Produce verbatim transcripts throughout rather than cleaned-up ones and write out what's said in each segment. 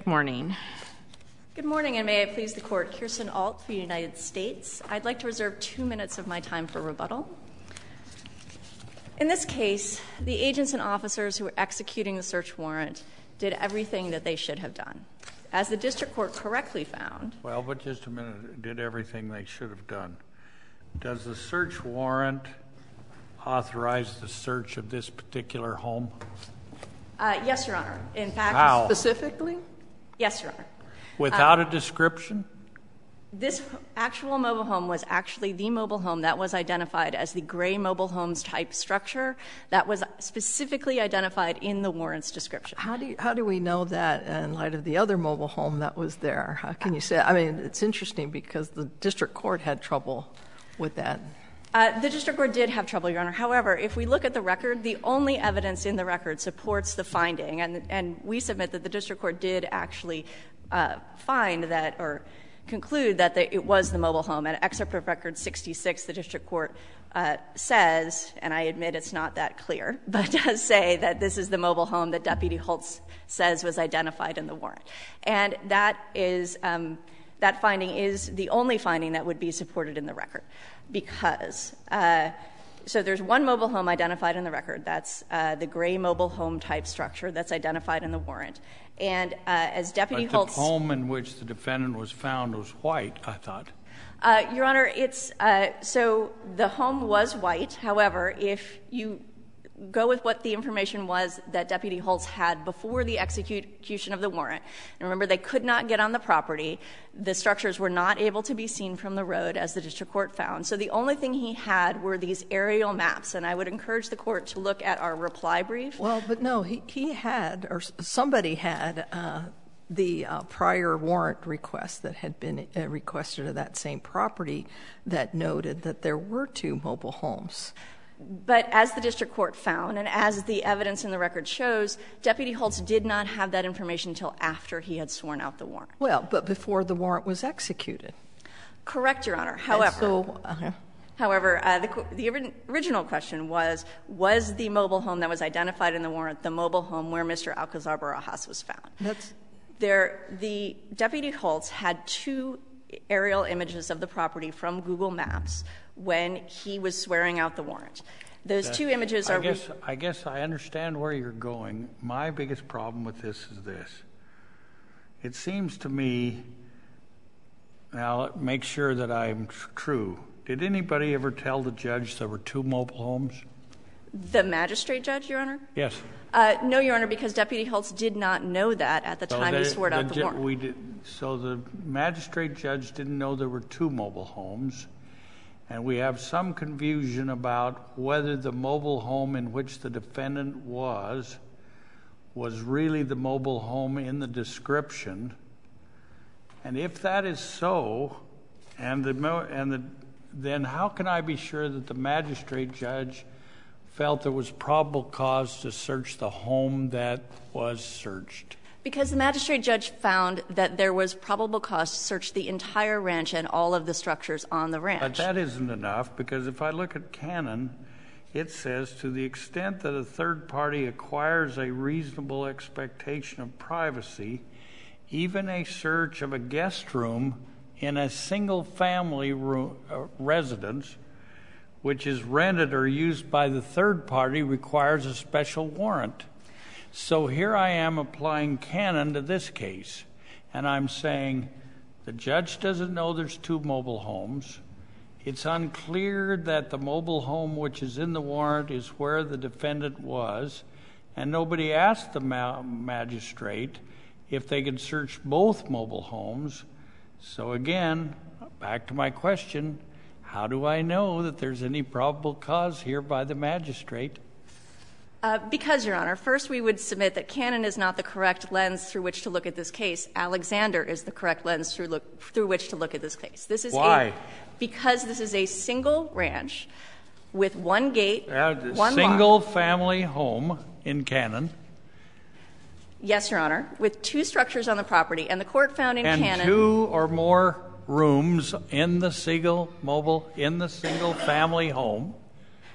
Good morning. Good morning, and may I please the Court. Kirsten Alt for the United States. I'd like to reserve two minutes of my time for rebuttal. In this case, the agents and officers who were executing the search warrant did everything that they should have done. As the district court correctly found— Well, but just a minute, did everything they should have done. Does the search warrant authorize the search of this particular home? Uh, yes, Your Honor. In fact— How? Specifically? Yes, Your Honor. Without uh, a description? This actual mobile home was actually the mobile home that was identified as the gray mobile homes type structure that was specifically identified in the warrant's description. How do you, how do we know that in light of the other mobile home that was there? How can you say? I mean, it's interesting because the district court had trouble with that. Uh, the district court did have trouble, Your Honor. However, if we look at the record, the only evidence in the record supports the finding, and, and we submit that the district court did actually uh, find that or conclude that the, it was the mobile home. At excerpt of record sixty-six, the district court uh, says, and I admit it's not that clear, but does say that this is the mobile home that Deputy Holtz says was identified in the warrant. And that is um, that finding is the only finding that would be supported in the record, because uh, so there's one mobile home identified in the record. That's uh, the gray mobile home type structure that's identified in the warrant. And uh, as Deputy but Holtz— the home in which the defendant was found was white, I thought. Uh, Your Honor, it's uh, so the home was white. However, if you go with what the information was that Deputy Holtz had before the execution of the warrant, and remember, they could not get on the property. The structures were not able to be seen from the road, as the district court found. So the only thing he had were these aerial maps, and I would encourage the court to look at our reply brief. Well, but no, he, he had, or somebody had, uh, the uh, prior warrant request that had been uh, requested of that same property that noted that there were two mobile homes. But as the district court found, and as the evidence in the record shows, Deputy Holtz did not have that information until after he had sworn out the warrant. Well, but before the warrant was executed. Correct, Your Honor. However, so, uh-huh. however uh, the, the original question was, was the mobile home that was identified in the warrant the mobile home where Mister Alcazar Barajas was found? That's there. The Deputy Holtz had two aerial images of the property from Google Maps when he was swearing out the warrant. Those That, two images are— I guess, I guess I understand where you're going. My biggest problem with this is this. It seems to me, now make sure that I'm true, did anybody ever tell the judge there were two mobile homes? The magistrate judge, Your Honor? Yes. Uh, no, Your Honor, because Deputy Holtz did not know that at the so time they, he swore out the, the warrant. We did, so the magistrate judge didn't know there were two mobile homes, and we have some confusion about whether the mobile home in which the defendant was was really the mobile home in the description. And if that is so, and the and the then how can I be sure that the magistrate judge felt there was probable cause to search the home that was searched? Because the magistrate judge found that there was probable cause to search the entire ranch and all of the structures on the ranch. But that isn't enough, because if I look at Canon, it says, to the extent that a third party acquires a reasonable expectation of privacy, even a search of a guest room in a single-family room, uh, residence, which is rented or used by the third party, requires a special warrant. So here I am applying Canon to this case, and I'm saying the judge doesn't know there's two mobile homes. It's unclear that the mobile home which is in the warrant is where the defendant was, and nobody asked the ma- magistrate if they could search both mobile homes. So again, back to my question, how do I know that there's any probable cause here by the magistrate? Uh, because, Your Honor, first we would submit that Canon is not the correct lens through which to look at this case. Alexander is the correct lens through, look, through which to look at this case. This is Why? A, because this is a single ranch with one gate, uh, one single lot. family home in Canon. Yes, Your Honor, with two structures on the property, and the court found in and Canon— And two or more rooms in the single mobile, in the single family home.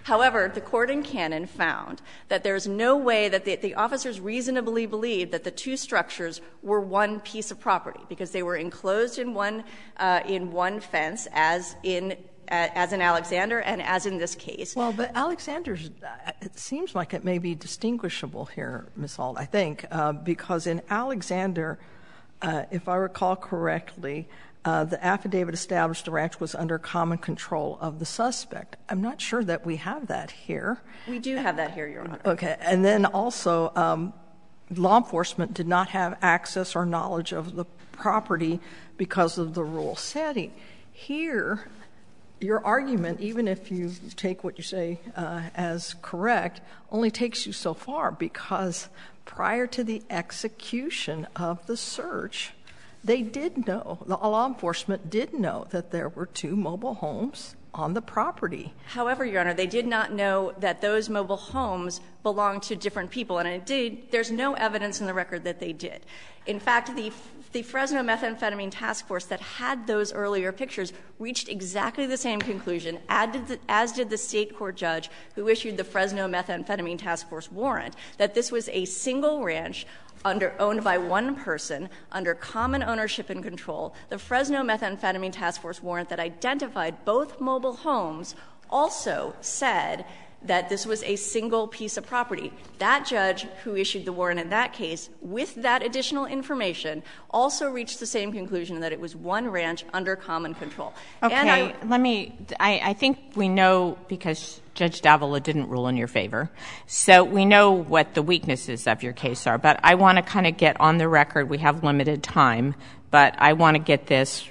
However, the court in Cannon found that there's no way that the, the officers reasonably believed that the two structures were one piece of property because they were enclosed in one, uh, in one fence as in as in Alexander and as in this case. Well, but Alexander's, it seems like it may be distinguishable here, Miz Ault, I think, uh, because in Alexander, uh, if I recall correctly, uh, the affidavit established the ranch was under common control of the suspect. I'm not sure that we have that here. We do have that here, Your Honor. Okay. And then also, um, law enforcement did not have access or knowledge of the property because of the rural setting. Here, your argument, even if you take what you say uh, as correct, only takes you so far because prior to the execution of the search, they did know, the law enforcement did know that there were two mobile homes on the property. However, Your Honor, they did not know that those mobile homes belonged to different people, and indeed, there's no evidence in the record that they did. In fact, the the Fresno Methamphetamine Task Force that had those earlier pictures reached exactly the same conclusion, as did the, as did the state court judge who issued the Fresno Methamphetamine Task Force warrant, that this was a single ranch under owned by one person under common ownership and control. The Fresno Methamphetamine Task Force warrant that identified both mobile homes also said that this was a single piece of property. That judge who issued the warrant in that case, with that additional information, also reached the same conclusion that it was one ranch under common control. Okay, and I, let me, I, I think we know, because Judge Davila didn't rule in your favor, so we know what the weaknesses of your case are, but I want to kind of get on the record. We have limited time, but I want to get this,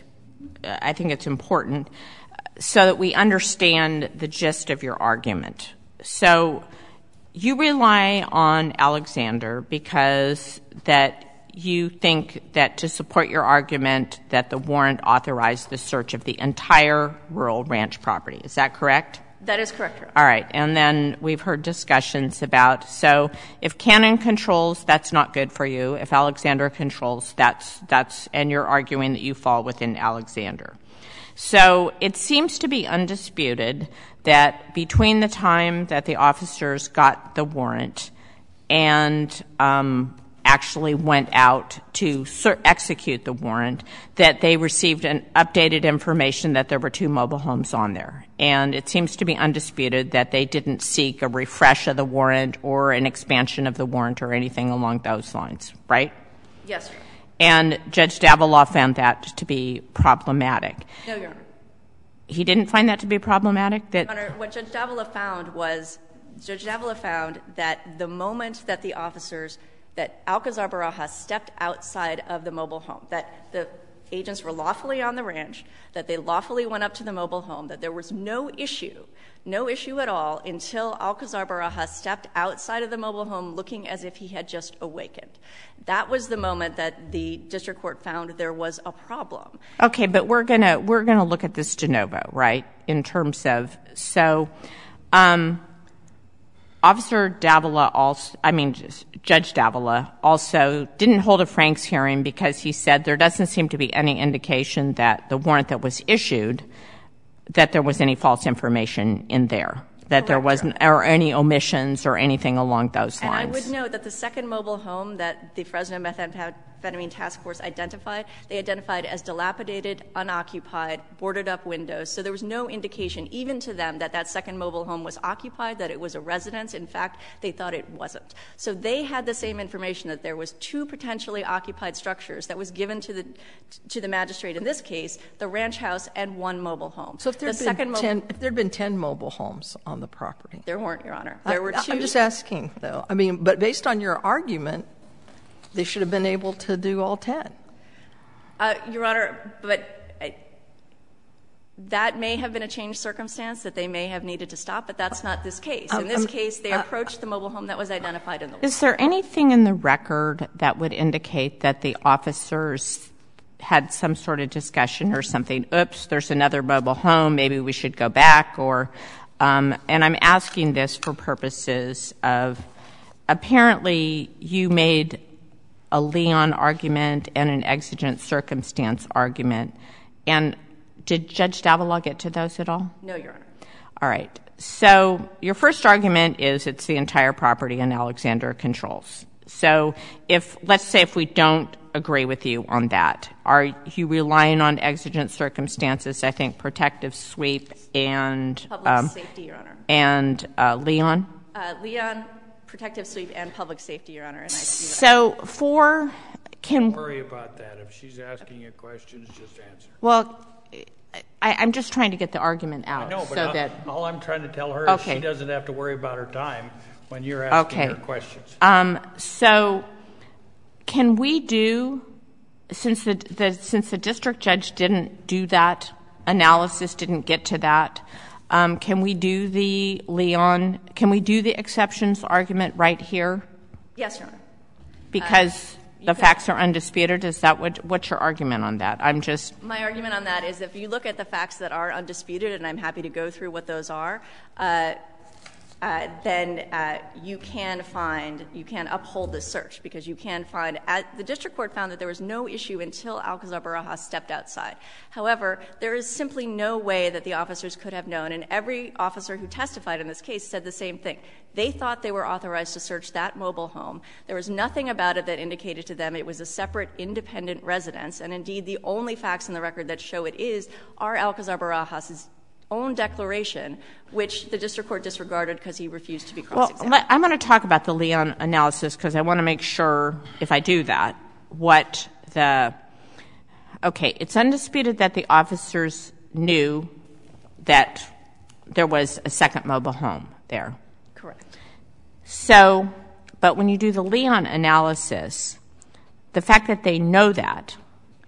I think it's important, so that we understand the gist of your argument. So you rely on Alexander because that you think that to support your argument that the warrant authorized the search of the entire rural ranch property. Is that correct? That is correct, Your Honor. All right. And then we've heard discussions about, so if Cannon controls, that's not good for you. If Alexander controls, that's, that's, and you're arguing that you fall within Alexander. So it seems to be undisputed that between the time that the officers got the warrant and um, actually went out to ser- execute the warrant, that they received an updated information that there were two mobile homes on there. And it seems to be undisputed that they didn't seek a refresh of the warrant or an expansion of the warrant or anything along those lines, right? Yes, Your Honor. And Judge Davila found that to be problematic. No, Your Honor. He didn't find that to be problematic? That Your Honor, what Judge Davila found was, Judge Davila found that the moment that the officers, that Alcazar Barajas stepped outside of the mobile home, that the agents were lawfully on the ranch, that they lawfully went up to the mobile home, that there was no issue, no issue at all until Alcazar Barajas stepped outside of the mobile home looking as if he had just awakened. That was the moment that the district court found there was a problem. Okay, but we're gonna we're gonna look at this de novo, right? In terms of so, um, Officer Davila also, I mean, Judge Davila also didn't hold a Franks hearing because he said there doesn't seem to be any indication that the warrant that was issued, that there was any false information in there, that Correct, there wasn't, or any omissions or anything along those and lines. And I would note that the second mobile home that the Fresno Methamphetamine Task Force identified, they identified as dilapidated, unoccupied, boarded up windows. So there was no indication, even to them, that that second mobile home was occupied, that it was a residence. In fact, they thought it wasn't. So they had the same information that there was two potentially occupied structures that was given to the to the magistrate in this case, the ranch house and one mobile home. So if there had been ten, if there had been ten mobile homes on the property, there weren't, Your Honor. There I, were two. I'm just asking, though. I mean, but based on your argument, they should have been able to do all ten. Uh, Your Honor, but I, that may have been a changed circumstance that they may have needed to stop, but that's not this case. In this um, case, they uh, approached the mobile home that was identified in the Is there anything in the record that would indicate that the officers had some sort of discussion or something, oops, there's another mobile home, maybe we should go back, or, um, and I'm asking this for purposes of, apparently you made a Leon argument and an exigent circumstance argument, and did Judge Davila get to those at all? No, Your Honor. All right. So your first argument is it's the entire property and Alexander controls. So if, let's say if we don't agree with you on that, are you relying on exigent circumstances, I think protective sweep and public um, safety, Your Honor. And uh, Leon? Uh, Leon, protective sweep and public safety, Your Honor. And I see so for, can... Don't worry about that. If she's asking you questions, just answer. Well, I, I'm just trying to get the argument out. I know, but so I, that, all I'm trying to tell her okay. is she doesn't have to worry about her time when you're asking okay. her questions. Um, so can we do, since the, the since the district judge didn't do that analysis, didn't get to that, um, can we do the Leon, can we do the exceptions argument right here? Yes, Your Honor. Because uh, the facts are undisputed? Is that what, what's your argument on that? I'm just... My argument on that is if you look at the facts that are undisputed, and I'm happy to go through what those are, uh, Uh, then uh, you can find, you can uphold the search because you can find, at, the district court found that there was no issue until Alcazar Barajas stepped outside. However, there is simply no way that the officers could have known, and every officer who testified in this case said the same thing. They thought they were authorized to search that mobile home. There was nothing about it that indicated to them it was a separate, independent residence, and indeed the only facts in the record that show it is are Alcazar Barajas's own declaration, which the district court disregarded because he refused to be cross-examined. Well, I'm going to talk about the Leon analysis because I want to make sure, if I do that, what the — okay, it's undisputed that the officers knew that there was a second mobile home there. Correct. So, but when you do the Leon analysis, the fact that they know that,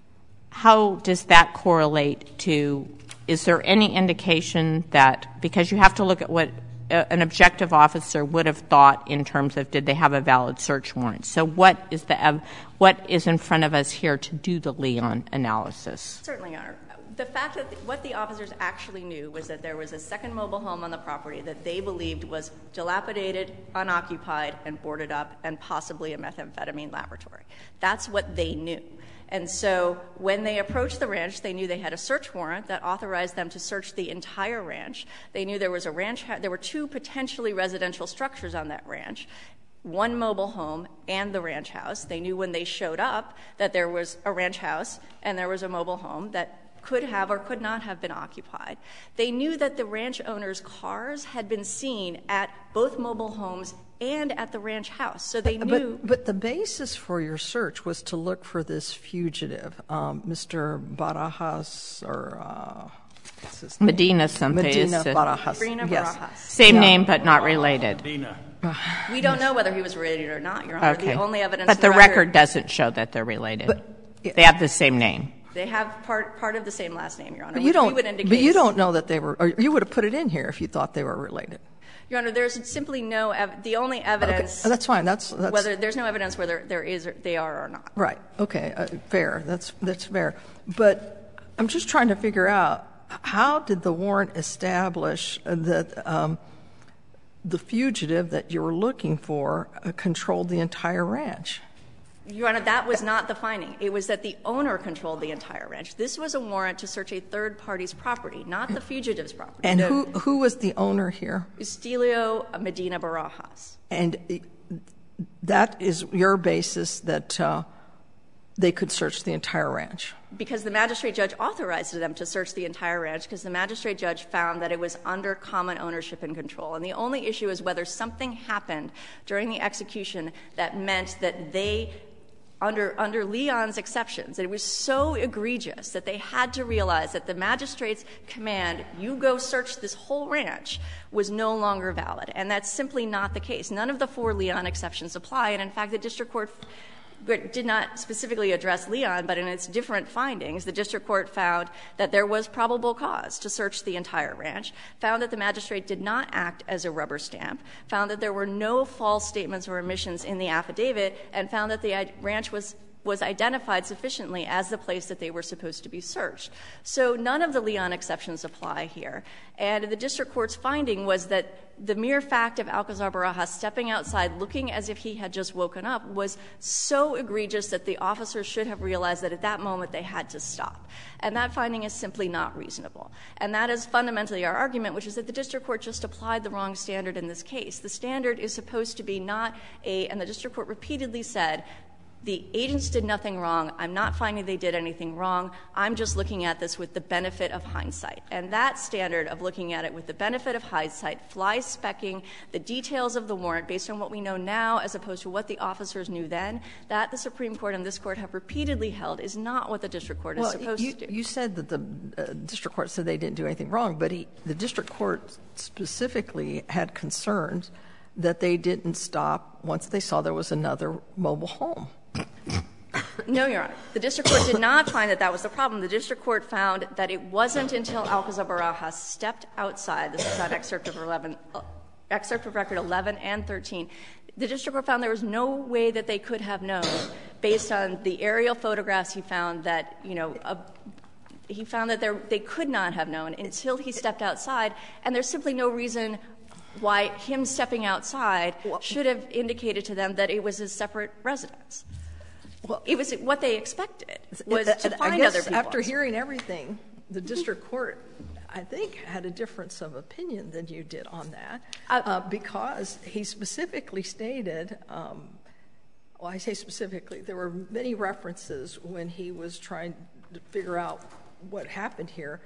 how does that correlate to — is there any indication that, because you have to look at what an objective officer would have thought in terms of did they have a valid search warrant. So what is the what is in front of us here to do the Leon analysis? Certainly, Your Honor. The fact that what the officers actually knew was that there was a second mobile home on the property that they believed was dilapidated, unoccupied, and boarded up, and possibly a methamphetamine laboratory. That's what they knew. And so when they approached the ranch, they knew they had a search warrant that authorized them to search the entire ranch. They knew there was a ranch — there were two potentially residential structures on that ranch, one mobile home and the ranch house. They knew when they showed up that there was a ranch house and there was a mobile home that could have or could not have been occupied. They knew that the ranch owner's cars had been seen at both mobile homes and at the ranch house. So they knew — But, but the basis for your search was to look for this fugitive, um, Mister Barajas, or uh, what's his name? Medina something. Medina Barajas. Medina yes. Barajas. Same Yeah. name but not related. Dina. We don't know whether he was related or not, Your Honor. Okay. The only evidence but in the the record, record doesn't show that they're related. But, yeah. They have the same name. They have part part of the same last name, Your Honor. But you which don't. we would indicate But you don't know that they were. Or you would have put it in here if you thought they were related. Your Honor, there's simply no ev- the only evidence. Okay. That's fine. That's, that's whether there's no evidence whether there is or they are or not. right. Okay. Uh, fair. That's that's fair. But I'm just trying to figure out how did the warrant establish that um, the fugitive that you were looking for uh, controlled the entire ranch? Your Honor, that was not the finding. It was that the owner controlled the entire ranch. This was a warrant to search a third party's property, not the fugitive's property. And the, who who was the owner here? Estelio Medina Barajas. And that is your basis that uh, they could search the entire ranch? Because the magistrate judge authorized them to search the entire ranch because the magistrate judge found that it was under common ownership and control. And the only issue is whether something happened during the execution that meant that they Under, under Leon's exceptions, it was so egregious that they had to realize that the magistrate's command, you go search this whole ranch, was no longer valid. And that's simply not the case. None of the four Leon exceptions apply. And in fact, the district court did not specifically address Leon, but in its different findings, the district court found that there was probable cause to search the entire ranch, found that the magistrate did not act as a rubber stamp, found that there were no false statements or omissions in the affidavit, and found that the ranch was was identified sufficiently as the place that they were supposed to be searched. So none of the Leon exceptions apply here. And the district court's finding was that the mere fact of Alcazar Barajas stepping outside looking as if he had just woken up was so egregious that the officers should have realized that at that moment they had to stop. And that finding is simply not reasonable. And that is fundamentally our argument, which is that the district court just applied the wrong standard in this case. The standard is supposed to be not a, and the district court repeatedly said, the agents did nothing wrong. I'm not finding they did anything wrong. I'm just looking at this with the benefit of hindsight. And that standard of looking at it with the benefit of hindsight, fly-specking the details of the warrant based on what we know now as opposed to what the officers knew then, that the Supreme Court and this Court have repeatedly held is not what the district court is well, supposed you, to do. You said that the uh, district court said they didn't do anything wrong, but he, the district court specifically had concerns that they didn't stop once they saw there was another mobile home. No, Your Honor. The district court did not find that that was the problem. The district court found that it wasn't until Alcazar Barajas stepped outside, this is on excerpt of, eleven, uh, excerpt of record eleven and thirteen, the district court found there was no way that they could have known, based on the aerial photographs he found, that, you know, a, he found that there, they could not have known until he stepped outside, and there's simply no reason why him stepping outside should have indicated to them that it was a separate residence. Well, it was what they expected, was to find I guess other people. After hearing everything, the district court, I think, had a difference of opinion than you did on that, uh, uh, because he specifically stated, um, well, I say specifically, there were many references when he was trying to figure out what happened here,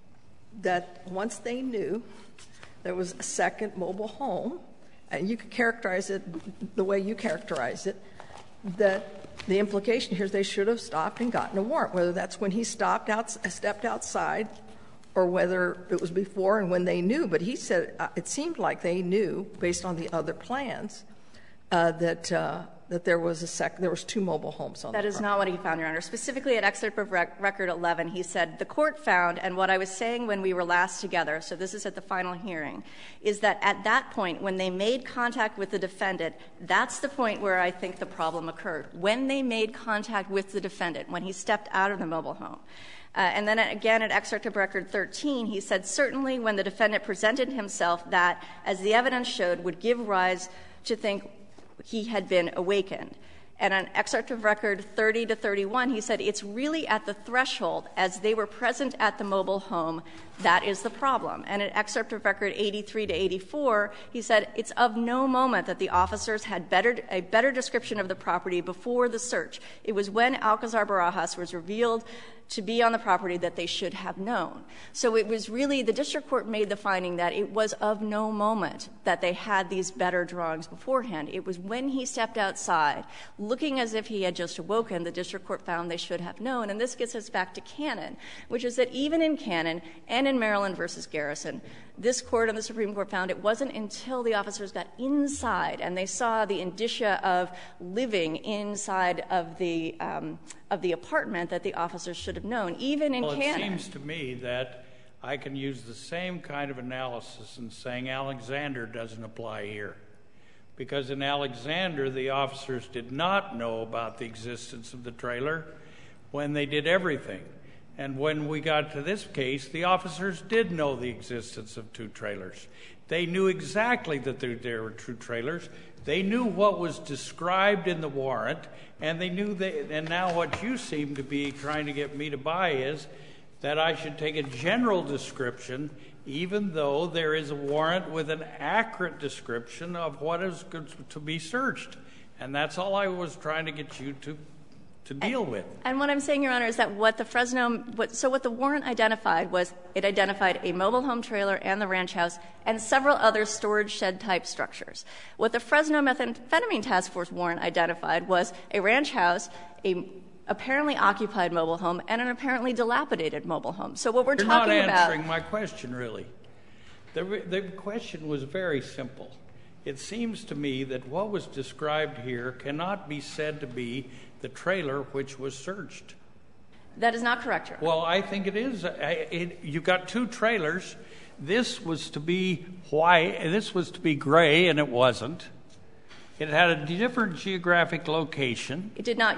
that once they knew there was a second mobile home, and you could characterize it the way you characterize it, that the implication here is they should have stopped and gotten a warrant, whether that's when he stopped out, stepped outside, or whether it was before and when they knew. But he said uh, it seemed like they knew, based on the other plans, uh, that uh, that there was a sec- there was two mobile homes on that. That is not what he found, Your Honor. Specifically at excerpt of rec- record eleven, he said, the court found, and what I was saying when we were last together, so this is at the final hearing, is that at that point, when they made contact with the defendant, that's the point where I think the problem occurred. When they made contact with the defendant, when he stepped out of the mobile home. Uh, and then again at excerpt of record thirteen, he said, certainly when the defendant presented himself that, as the evidence showed, would give rise to think he had been awakened. And on excerpt of record thirty to thirty-one, he said it's really at the threshold, as they were present at the mobile home, that is the problem. And in excerpt of record eighty-three to eighty-four, he said it's of no moment that the officers had better, a better description of the property before the search. It was when Alcazar Barajas was revealed to be on the property that they should have known. So it was really, the district court made the finding that it was of no moment that they had these better drawings beforehand. It was when he stepped outside, looking as if he had just awoken, the district court found they should have known. And this gets us back to Cannon, which is that even in Cannon and in Maryland versus Garrison, this court and the Supreme Court found it wasn't until the officers got inside and they saw the indicia of living inside of the um, of the apartment that the officers should have known, even in well, Cannon. It seems to me that I can use the same kind of analysis in saying Alexander doesn't apply here. Because in Alexander, the officers did not know about the existence of the trailer when they did everything. And when we got to this case, the officers did know the existence of two trailers. They knew exactly that there, there were two trailers. They knew what was described in the warrant, and they knew that, and now what you seem to be trying to get me to buy is that I should take a general description, even though there is a warrant with an accurate description of what is to be searched. And that's all I was trying to get you to to deal and, with. And what I'm saying, Your Honor, is that what the Fresno, what, so what the warrant identified was it identified a mobile home trailer and the ranch house and several other storage shed type structures. What the Fresno Methamphetamine Task Force warrant identified was a ranch house, a apparently occupied mobile home, and an apparently dilapidated mobile home. So what we're You're talking about— You're not answering about, my question, really. The, the question was very simple. It seems to me that what was described here cannot be said to be the trailer which was searched. That is not correct, Your Honor. Well, I think it is. I, it, you got two trailers. This was to be white, and this was to be gray, and it wasn't. It had a different geographic location. It did not, Your Honor.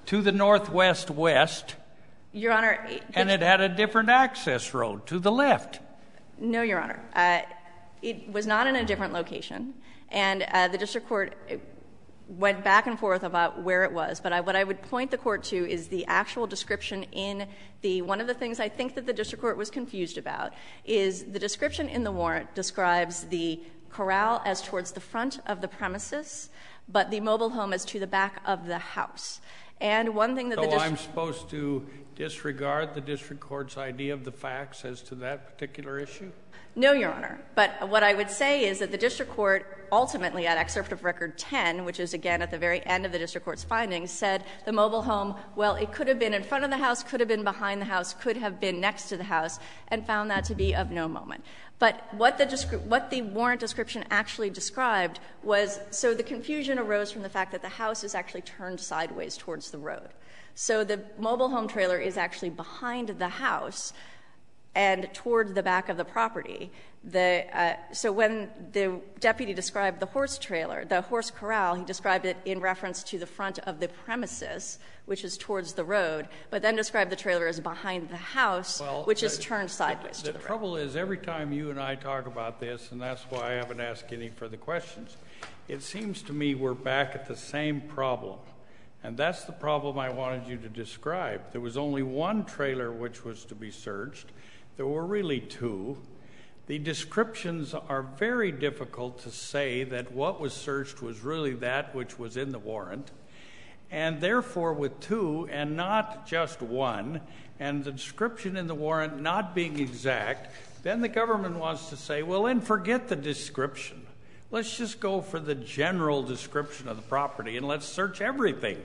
to the northwest west. Your Honor. And it had a different access road to the left. No, Your Honor. Uh, it was not in a different location. And uh, the district court went back and forth about where it was. But I, what I would point the court to is the actual description in the, one of the things I think that the district court was confused about is the description in the warrant describes the corral as towards the front of the premises, but the mobile home as to the back of the house. And one thing that so the district... I'm supposed to disregard the district court's idea of the facts as to that particular issue? No, Your Honor. But what I would say is that the district court ultimately at excerpt of record ten, which is again at the very end of the district court's findings, said the mobile home, well, it could have been in front of the house, could have been behind the house, could have been next to the house, and found that to be of no moment. But what the, what the warrant description actually described was, so the confusion arose from the fact that the house is actually turned sideways towards the road. So the mobile home trailer is actually behind the house and toward the back of the property. The, uh, so when the deputy described the horse trailer, the horse corral, he described it in reference to the front of the premises, which is towards the road, but then described the trailer as behind the house, well, which the, is turned sideways the, to the, the road. trouble is, every time you and I talk about this, and that's why I haven't asked any further questions, it seems to me we're back at the same problem. And that's the problem I wanted you to describe. There was only one trailer which was to be searched. There were really two. The descriptions are very difficult to say that what was searched was really that which was in the warrant. And therefore, with two and not just one, and the description in the warrant not being exact, then the government wants to say, well, then forget the description. Let's just go for the general description of the property and let's search everything.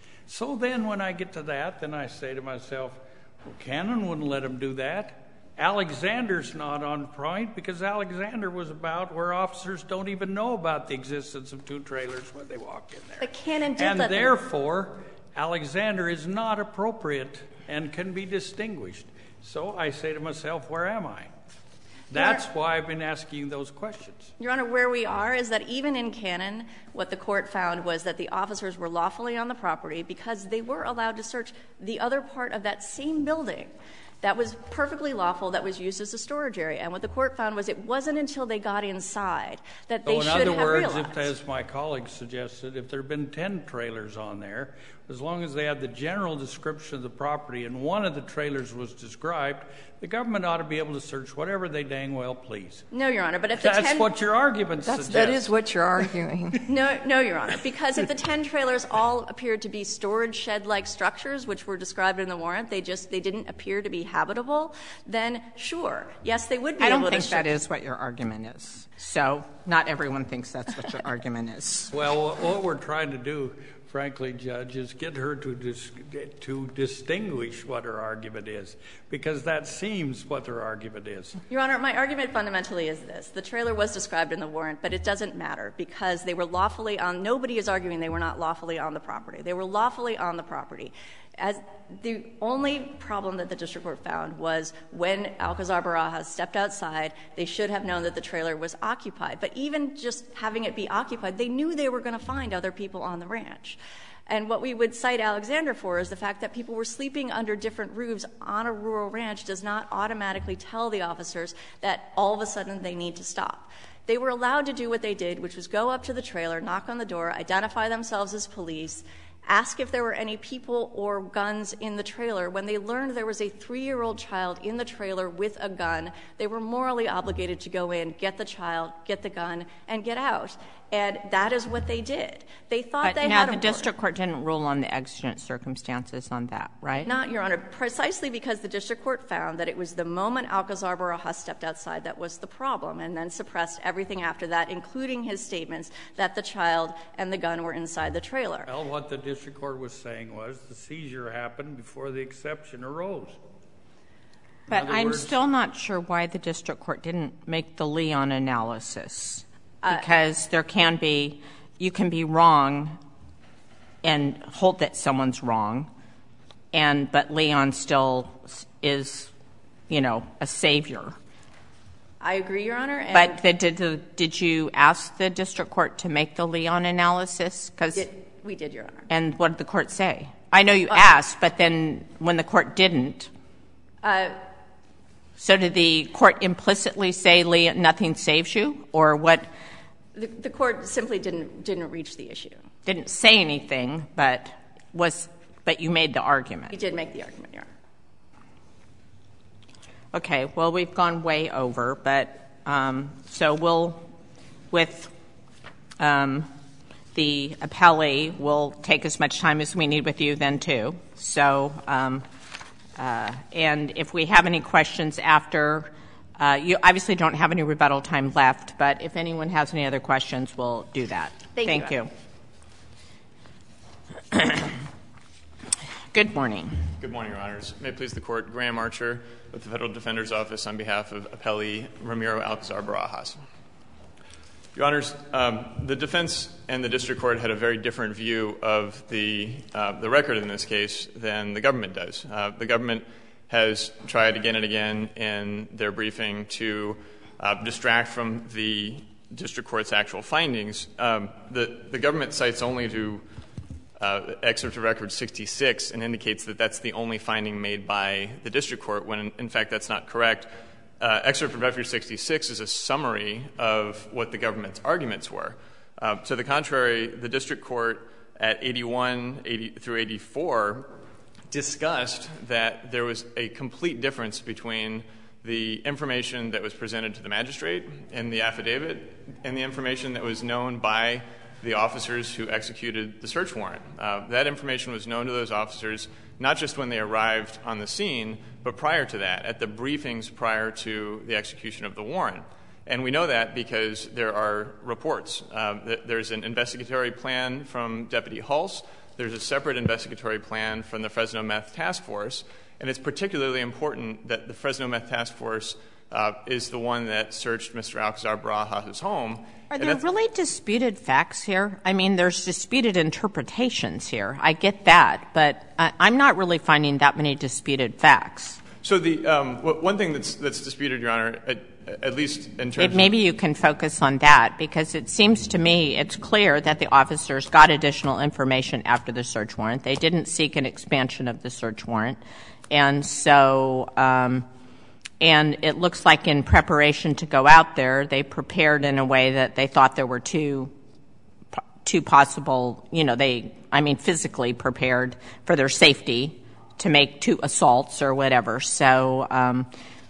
So then when I get to that, then I say to myself, well, Cannon wouldn't let him do that. Alexander's not on point because Alexander was about where officers don't even know about the existence of two trailers when they walk in there. But Cannon did and let therefore, them. Alexander is not appropriate and can be distinguished. So I say to myself, where am I? That's Honor, why I've been asking those questions. Your Honor, where we are is that even in Cannon, what the court found was that the officers were lawfully on the property because they were allowed to search the other part of that same building that was perfectly lawful, that was used as a storage area. And what the court found was it wasn't until they got inside that they so should have words, realized. In other words, as my colleague suggested, if there had been ten trailers on there, as long as they had the general description of the property and one of the trailers was described, the government ought to be able to search whatever they dang well please. No, Your Honor, but if the That's ten... what your argument That's, suggests. That is what you're arguing. no, no, Your Honor, because if the ten trailers all appeared to be storage shed-like structures, which were described in the warrant, they just they didn't appear to be habitable, then sure, yes, they would be I able don't to think that is what your argument is. So not everyone thinks that's what your argument is. Well, what we're trying to do, frankly, Judge, is get her to dis- to distinguish what her argument is, because that seems what her argument is. Your Honor, my argument fundamentally is this. The trailer was described in the warrant, but it doesn't matter because they were lawfully on — nobody is arguing they were not lawfully on the property. They were lawfully on the property. As the only problem that the district court found was when Alcazar Barajas stepped outside, they should have known that the trailer was occupied. But even just having it be occupied, they knew they were going to find other people on the ranch. And what we would cite Alexander for is the fact that people were sleeping under different roofs on a rural ranch does not automatically tell the officers that all of a sudden they need to stop. They were allowed to do what they did, which was go up to the trailer, knock on the door, identify themselves as police, ask if there were any people or guns in the trailer. When they learned there was a three-year-old child in the trailer with a gun, they were morally obligated to go in, get the child, get the gun, and get out. And that is what they did. They thought but they now had a the district court didn't rule on the exigent circumstances on that, right? Not, Your Honor, precisely because the district court found that it was the moment Alcazar Barajas stepped outside that was the problem, and then suppressed everything after that, including his statements that the child and the gun were inside the trailer. Well, what the district court was saying was the seizure happened before the exception arose. But I'm words, still not sure why the district court didn't make the Leon analysis. Because there can be, you can be wrong and hold that someone's wrong, and but Leon still is, you know, a savior. I agree, Your Honor. And but the, did the, did you ask the district court to make the Leon analysis? Because we did, Your Honor. And what did the court say? I know you uh, asked, but then when the court didn't, uh, so did the court implicitly say, Lee, nothing saves you, or what? The, the court simply didn't didn't reach the issue. Didn't say anything, but was but you made the argument. We did make the argument, Your Honor. Okay. Well, we've gone way over, but um, so we'll with. Um, The appellee will take as much time as we need with you then, too. So, um, uh, and if we have any questions after, uh, you obviously don't have any rebuttal time left, but if anyone has any other questions, we'll do that. Thank, Thank you. you. Good morning. Good morning, Your Honors. May it please the Court, Graham Archer with the Federal Defender's Office on behalf of appellee Ramiro Alcazar-Barajas. Your Honors, um, the defense and the district court had a very different view of the uh, the record in this case than the government does. Uh, the government has tried again and again in their briefing to uh, distract from the district court's actual findings. Um, the, the government cites only to uh, excerpt of record sixty-six and indicates that that's the only finding made by the district court, when in, in fact that's not correct. Uh, excerpt from record sixty-six is a summary of what the government's arguments were. Uh, to the contrary, the district court at eighty-one eighty through eighty-four discussed that there was a complete difference between the information that was presented to the magistrate in the affidavit and the information that was known by the officers who executed the search warrant. Uh, that information was known to those officers not just when they arrived on the scene, but prior to that, at the briefings prior to the execution of the warrant. And we know that because there are reports. Uh, there's an investigatory plan from Deputy Hulse. There's a separate investigatory plan from the Fresno Meth Task Force. And it's particularly important that the Fresno Meth Task Force uh, is the one that searched Mister Alcazar-Barajas' home. Are there really disputed facts here? I mean, there's disputed interpretations here. I get that, but I, I'm not really finding that many disputed facts. So the um, one thing that's that's disputed, Your Honor, at, at least in terms it, maybe of you can focus on that, because it seems to me it's clear that the officers got additional information after the search warrant. They didn't seek an expansion of the search warrant, and so. Um, And it looks like in preparation to go out there, they prepared in a way that they thought there were two, two possible, you know, they, I mean, physically prepared for their safety to make two assaults or whatever. So, um,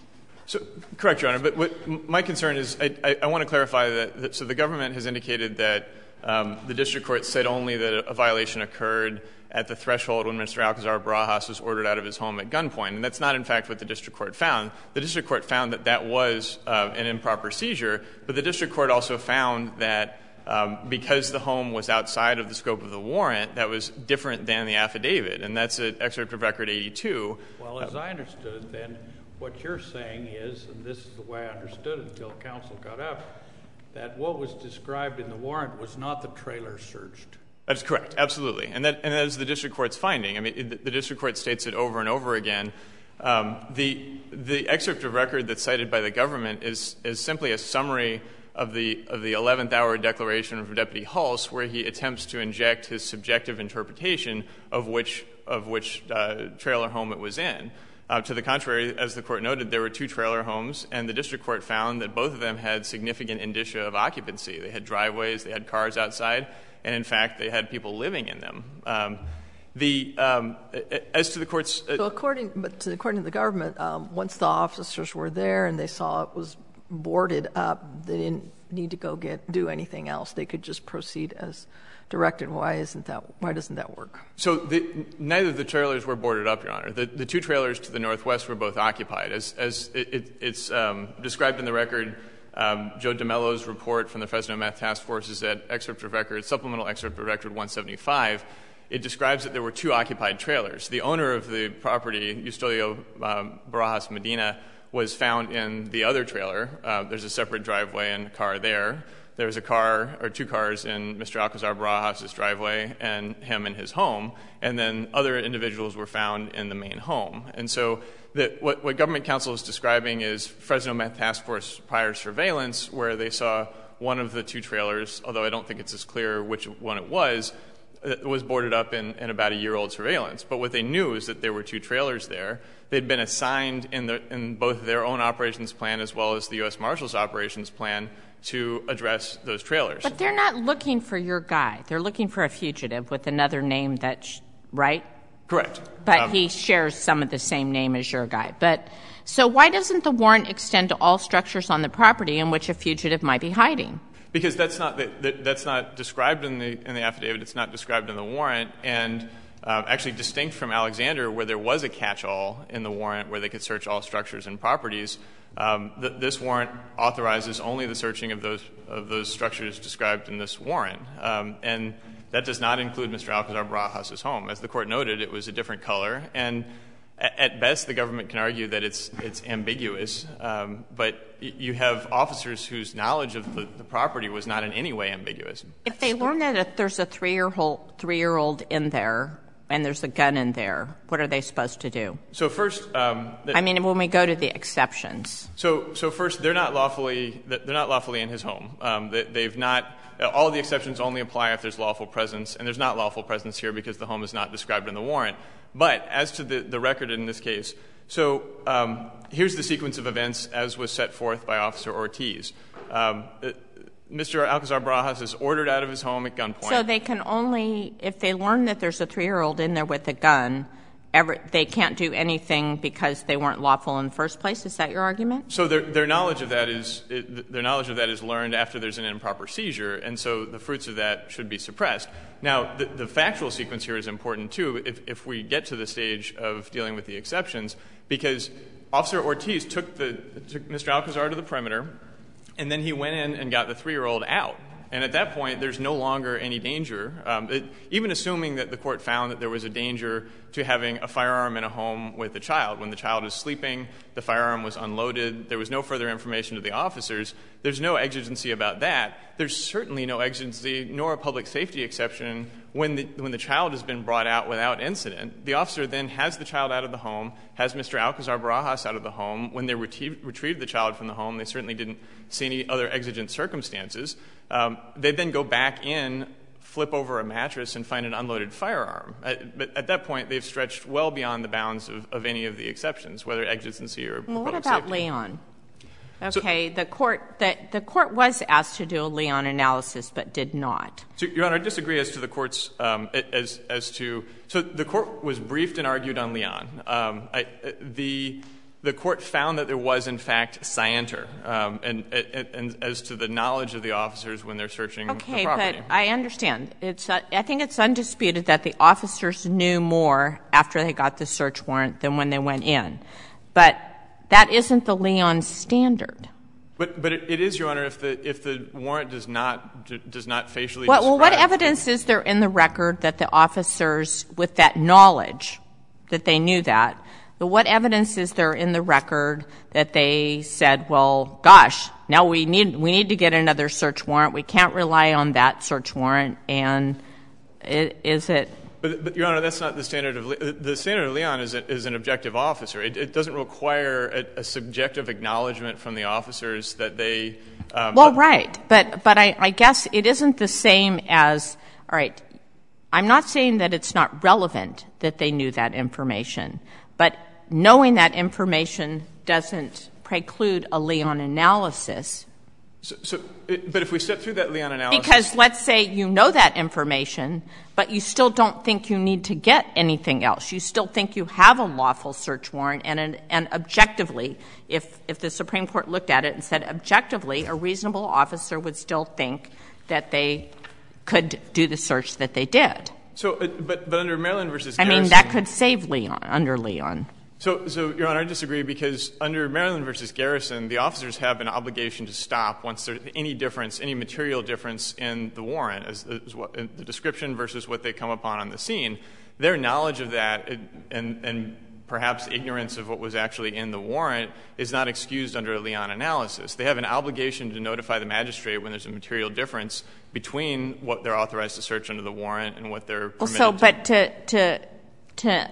so correct, Your Honor. But what my concern is, I, I, I want to clarify that, that. So the government has indicated that um, the district court said only that a violation occurred at the threshold when Mister Alcazar-Barajas was ordered out of his home at gunpoint. And that's not, in fact, what the district court found. The district court found that that was uh, an improper seizure, but the district court also found that um, because the home was outside of the scope of the warrant, that was different than the affidavit. And that's at excerpt of record eighty-two. Well, as I understood it then, what you're saying is, and this is the way I understood it until counsel got up, that what was described in the warrant was not the trailer searched. That's correct, absolutely. And that, and that is the district court's finding. I mean, it, the district court states it over and over again. Um, the, the excerpt of record that's cited by the government is, is simply a summary of the, of the eleventh hour declaration from Deputy Hulse, where he attempts to inject his subjective interpretation of which, of which uh, trailer home it was in. Uh, to the contrary, as the court noted, there were two trailer homes, and the district court found that both of them had significant indicia of occupancy. They had driveways, they had cars outside, and in fact, they had people living in them. Um, the um, as to the court's, uh, so according, but according to the government, um, once the officers were there and they saw it was boarded up, they didn't need to go get do anything else. They could just proceed as directed. Why isn't that? Why doesn't that work? So the, neither of the trailers were boarded up, Your Honor. The, the two trailers to the northwest were both occupied, as as it, it, it's um, described in the record. Um, Joe DeMello's report from the Fresno Meth Task Force is at excerpt of record, supplemental excerpt of record one seventy-five. It describes that there were two occupied trailers. The owner of the property, Eustelio um, Barajas Medina, was found in the other trailer. Uh, there's a separate driveway and car there. There was a car or two cars in Mister Alcazar-Barajas' driveway and him in his home, and then other individuals were found in the main home. And so the, what, what government counsel is describing is Fresno Meth Task Force prior surveillance, where they saw one of the two trailers, although I don't think it's as clear which one it was, was boarded up in, in about a year-old surveillance. But what they knew is that there were two trailers there. They'd been assigned in, the, in both their own operations plan as well as the U S Marshals operations plan to address those trailers. But they're not looking for your guy. They're looking for a fugitive with another name that's right? Correct. But um, he shares some of the same name as your guy. But so why doesn't the warrant extend to all structures on the property in which a fugitive might be hiding? Because that's not the, the, that's not described in the in the affidavit. It's not described in the warrant, and uh, actually distinct from Alexander, where there was a catch-all in the warrant where they could search all structures and properties. Um, th- this warrant authorizes only the searching of those of those structures described in this warrant, um, and that does not include Mister Alcazar Barajas' home. As the court noted, it was a different color, and at, at best, the government can argue that it's it's ambiguous. Um, but y- you have officers whose knowledge of the, the property was not in any way ambiguous. If they learn that if there's a three-year-old three-year-old in there and there's a gun in there, what are they supposed to do? So first, um, I mean, when we go to the exceptions. So, so first, they're not lawfully they're not lawfully in his home. Um, they, they've not. All of the exceptions only apply if there's lawful presence, and there's not lawful presence here because the home is not described in the warrant. But as to the, the record in this case, so um, here's the sequence of events as was set forth by Officer Ortiz. Um, Mister Alcazar Barajas is ordered out of his home at gunpoint. So they can only, if they learn that there's a three-year-old in there with a gun, ever, they can't do anything because they weren't lawful in the first place? Is that your argument? So their, their knowledge of that is their knowledge of that is learned after there's an improper seizure, and so the fruits of that should be suppressed. Now, the, the factual sequence here is important too. If, if we get to the stage of dealing with the exceptions, because Officer Ortiz took the took Mister Alcazar to the perimeter, and then he went in and got the three-year-old out. And at that point, there's no longer any danger. Um, it, even assuming that the court found that there was a danger to having a firearm in a home with a child. When the child is sleeping, the firearm was unloaded. There was no further information to the officers. There's no exigency about that. There's certainly no exigency nor a public safety exception when the, when the child has been brought out without incident. The officer then has the child out of the home, has Mister Alcazar Barajas out of the home. When they retrieved, retrieved the child from the home, they certainly didn't see any other exigent circumstances. Um, they then go back in, flip over a mattress, and find an unloaded firearm. At, but at that point, they've stretched well beyond the bounds of, of any of the exceptions, whether exigency or well, public what about safety. Leon? Okay, so, the court the, the court was asked to do a Leon analysis, but did not. So, Your Honor, I disagree as to the court's um, as as to so the court was briefed and argued on Leon. Um, I, the The court found that there was, in fact, scienter, um, and, and, and as to the knowledge of the officers when they're searching okay, the property. Okay, but I understand. It's uh, I think it's undisputed that the officers knew more after they got the search warrant than when they went in. But that isn't the Leon standard. But but it, it is, Your Honor, if the if the warrant does not does not facially well, describe. Well, what evidence is there in the record that the officers, with that knowledge, that they knew that? But what evidence is there in the record that they said, well, gosh, now we need we need to get another search warrant. We can't rely on that search warrant. And it, is it? But, but, Your Honor, that's not the standard of the standard of Leon is, a, is an objective officer. It, it doesn't require a, a subjective acknowledgement from the officers that they. Um, well, right, but but I, I guess it isn't the same as. All right, I'm not saying that it's not relevant that they knew that information, but knowing that information doesn't preclude a Leon analysis. So, so it, but if we step through that Leon analysis. Because let's say you know that information, but you still don't think you need to get anything else. You still think you have a lawful search warrant, and an, and objectively, if if the Supreme Court looked at it and said objectively, a reasonable officer would still think that they could do the search that they did. So, uh, but but under Maryland versus I Garrison, mean, that could save Leon under Leon. So, so, Your Honor, I disagree because under Maryland versus Garrison, the officers have an obligation to stop once there's any difference, any material difference in the warrant, as, as what, in the description versus what they come upon on the scene. Their knowledge of that and, and perhaps ignorance of what was actually in the warrant is not excused under a Leon analysis. They have an obligation to notify the magistrate when there's a material difference between what they're authorized to search under the warrant and what they're permitted well, so, to. But to to to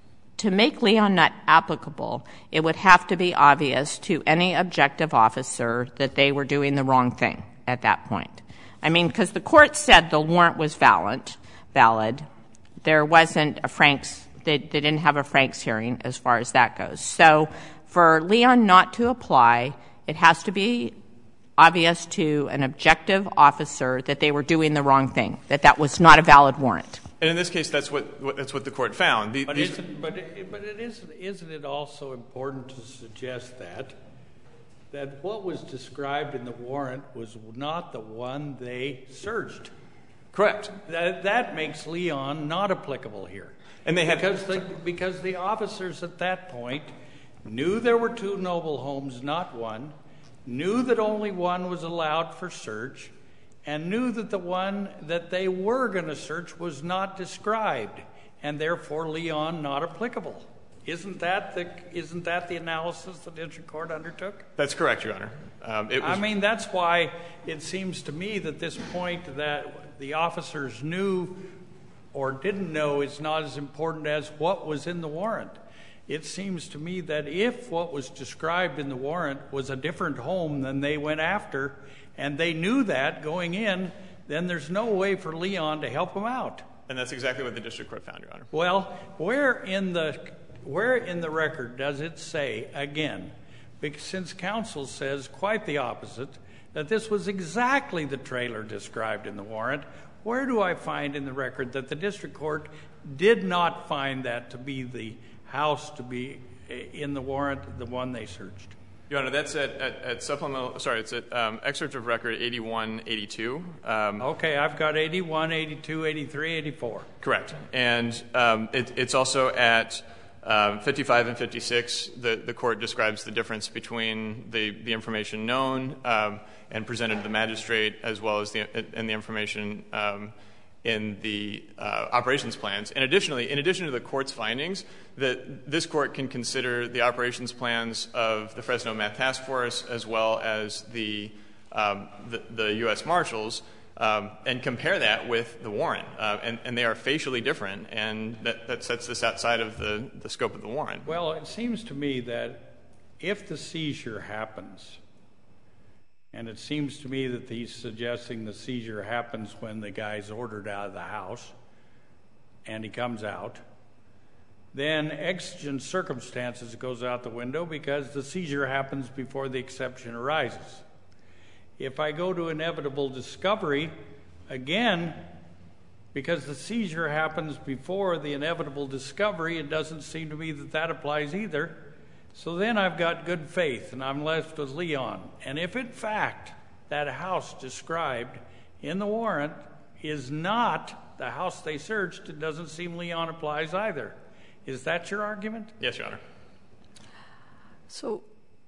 To make Leon not applicable, it would have to be obvious to any objective officer that they were doing the wrong thing at that point. I mean, because the court said the warrant was valid, valid. There wasn't a Franks, they, they didn't have a Franks hearing as far as that goes. So for Leon not to apply, it has to be obvious to an objective officer that they were doing the wrong thing, that that was not a valid warrant. And in this case, that's what, what that's what the court found. The, but these, isn't, but it, but it isn't, isn't it also important to suggest that that what was described in the warrant was not the one they searched? Correct. That, that makes Leon not applicable here. And they had because the, because the officers at that point knew there were two noble homes, not one, knew that only one was allowed for search, and knew that the one that they were going to search was not described, and therefore Leon not applicable. Isn't that the isn't that the analysis the district court undertook? That's correct, Your Honor. Um, it was, I mean, that's why it seems to me that this point that the officers knew or didn't know is not as important as what was in the warrant. It seems to me that if what was described in the warrant was a different home than they went after, and they knew that going in, then there's no way for Leon to help them out. And that's exactly what the district court found, Your Honor. Well, where in the where in the record does it say, again, because since counsel says quite the opposite, that this was exactly the trailer described in the warrant, where do I find in the record that the district court did not find that to be the house to be in the warrant, the one they searched? Your Honor, that's at, at, at supplemental, sorry, it's at um, excerpt of record eighty-one eighty-two. Um, okay, I've got eighty-one, eighty-two, eighty-three, eighty-four. Correct. And um, it, it's also at um, fifty-five and fifty-six. The, the court describes the difference between the, the information known um, and presented to the magistrate, as well as the, and the information um, in the uh, operations plans. And additionally, in addition to the court's findings, that this court can consider the operations plans of the Fresno Meth Task Force as well as the um, the, the U S Marshals um, and compare that with the warrant. Uh, and, and they are facially different, and that, that sets this outside of the, the scope of the warrant. Well, it seems to me that if the seizure happens, and it seems to me that he's suggesting the seizure happens when the guy's ordered out of the house and he comes out, then exigent circumstances goes out the window because the seizure happens before the exception arises. If I go to inevitable discovery, again, because the seizure happens before the inevitable discovery, it doesn't seem to me that that applies either. So then I've got good faith, and I'm left with Leon. And if, in fact, that house described in the warrant is not the house they searched, it doesn't seem Leon applies either. Is that your argument? Yes, Your Honor. So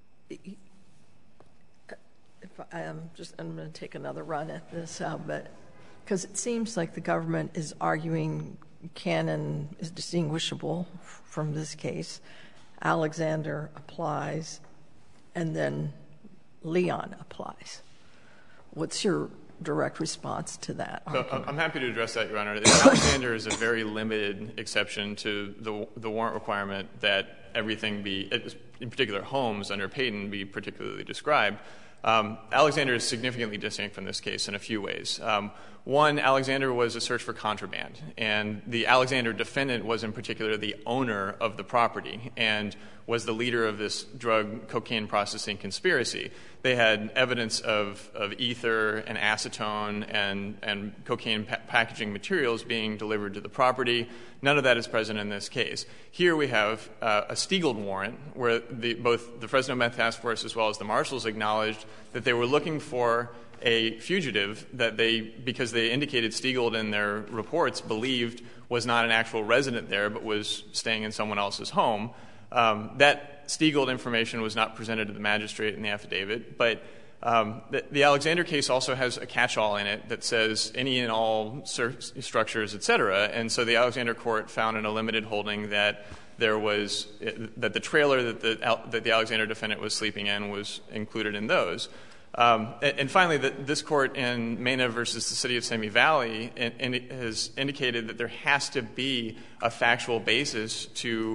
if I'm just I'm going to take another run at this, uh, but because it seems like the government is arguing Cannon is distinguishable from this case. Alexander applies, and then Leon applies. What's your direct response to that So argument? I'm happy to address that, Your Honor. Alexander is a very limited exception to the, the warrant requirement that everything be, in particular homes under Payton, be particularly described. Um, Alexander is significantly distinct from this case in a few ways. Um, one, Alexander was a search for contraband, and the Alexander defendant was in particular the owner of the property and was the leader of this drug cocaine processing conspiracy. They had evidence of, of ether and acetone and, and cocaine pa- packaging materials being delivered to the property. None of that is present in this case. Here we have uh, a Stiegel warrant where the, both the Fresno Meth Task Force as well as the marshals acknowledged that they were looking for a fugitive that they, because they indicated Stiegel in their reports, believed was not an actual resident there but was staying in someone else's home. Um, that Stiegel information was not presented to the magistrate in the affidavit, but um, the, the Alexander case also has a catch-all in it that says any and all sur- structures, et cetera. And so the Alexander court found in a limited holding that there was that the trailer that the, that the Alexander defendant was sleeping in was included in those. Um, and, and finally, the, this court in Mena versus the city of Simi Valley in, in, has indicated that there has to be a factual basis to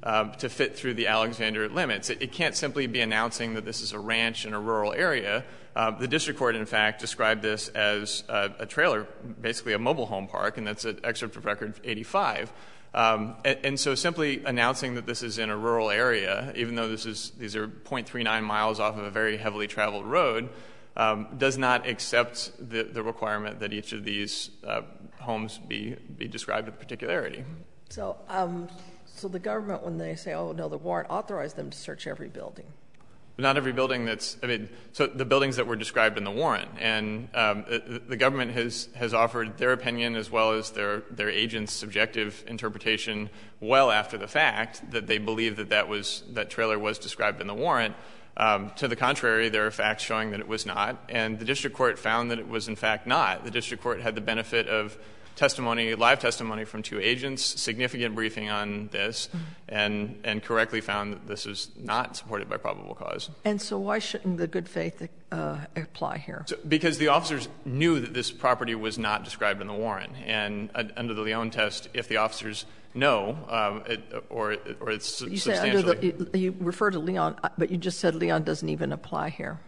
uh, to fit through the Alexander limits. It, it can't simply be announcing that this is a ranch in a rural area. Uh, the district court, in fact, described this as a, a trailer, basically a mobile home park, and that's an excerpt of Record eighty-five. Um, and, and so simply announcing that this is in a rural area, even though this is these are zero point three nine miles off of a very heavily traveled road, um, does not accept the, the requirement that each of these uh, homes be be described with particularity. So, um, so the government, when they say, "Oh no, the warrant authorized them to search every building," not every building that's, I mean, so the buildings that were described in the warrant. And um, the, the government has, has offered their opinion as well as their, their agent's subjective interpretation well after the fact that they believe that that was, that trailer was described in the warrant. Um, to the contrary, there are facts showing that it was not. And the district court found that it was in fact not. The district court had the benefit of testimony, live testimony from two agents, significant briefing on this, mm-hmm. and and correctly found that this is not supported by probable cause. And so why shouldn't the good faith uh, apply here? So, because the officers knew that this property was not described in the warrant. And uh, under the Leon test, if the officers know, um, it, or, or it's you substantially... Say under the, you refer to Leon, but you just said Leon doesn't even apply here.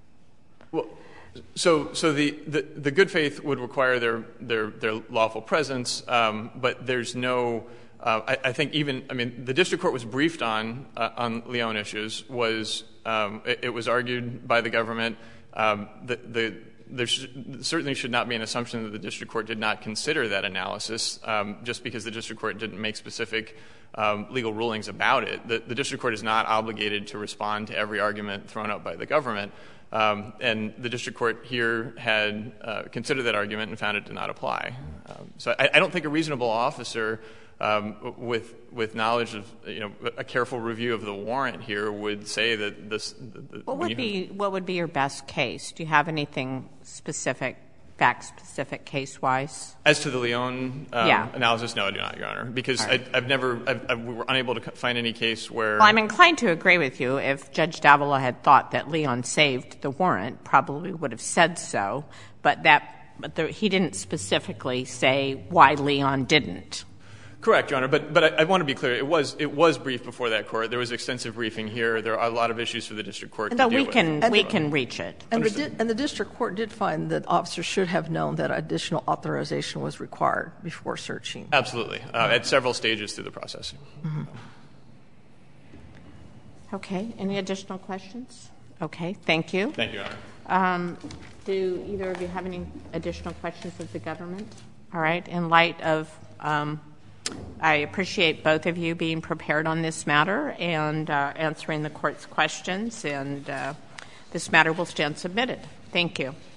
Well, So, so the, the, the good faith would require their, their, their lawful presence, um, but there's no, uh, I, I think even, I mean, the district court was briefed on, uh, on Leon issues, was, um, it, it was argued by the government, um, that the, there sh- certainly should not be an assumption that the district court did not consider that analysis, um, just because the district court didn't make specific um, legal rulings about it. The, the district court is not obligated to respond to every argument thrown out by the government. Um, and the district court here had uh, considered that argument and found it did not apply. Um, so I, I don't think a reasonable officer um, with with knowledge of, you know, a careful review of the warrant here would say that this. The, what would be what would be your best case? Do you have anything specific, fact specific, case wise? As to the Leon um, yeah. analysis, no, I do not, Your Honor, because right. I, I've never, I've, I've, we were unable to find any case where. Well, I'm inclined to agree with you. If Judge Davila had thought that Leon saved the warrant, probably would have said so, but that, but there, he didn't specifically say why Leon didn't. Correct, Your Honor, but but I, I want to be clear. It was it was briefed before that court. There was extensive briefing here. There are a lot of issues for the district court and to that deal we can with. we can reach it. And the, di- and the district court did find that officers should have known that additional authorization was required before searching. Absolutely, uh, at several stages through the process. Mm-hmm. Okay. Any additional questions? Okay. Thank you. Thank you, Your Honor. Um, do either of you have any additional questions of the government? All right. In light of, um, I appreciate both of you being prepared on this matter and uh, answering the court's questions, and uh, this matter will stand submitted. Thank you.